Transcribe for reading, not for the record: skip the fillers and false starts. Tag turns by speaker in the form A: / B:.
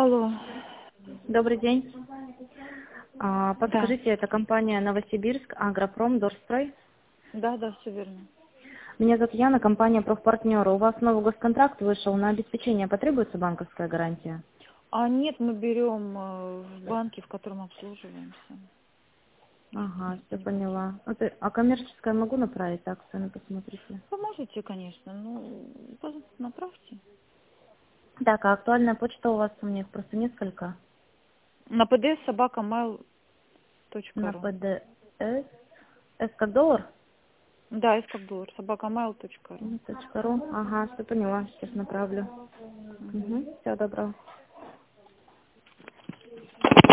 A: Алло.
B: Добрый день.
A: Да.
B: Подскажите, это компания Новосибирск, Агропром, Дорстрой.
A: Да, все верно.
B: Меня зовут Яна, компания Профпартнеры. У вас новый госконтракт вышел, на обеспечение потребуется банковская гарантия?
A: Нет, мы берем в банке, в котором обслуживаемся.
B: Ага, все
A: Не будем.
B: поняла. А коммерческое могу направить, так, сами посмотрите.
A: Вы можете, конечно, пожалуйста, направьте.
B: Так, а актуальная почта у вас, у меня их просто несколько.
A: На pds@mail.ru.
B: На ПДС. С как доллар?
A: Да, из как доллар, @mail.ru.
B: .ру. Ага, все поняла, сейчас направлю.
A: Мгм.
B: Угу, всего доброго.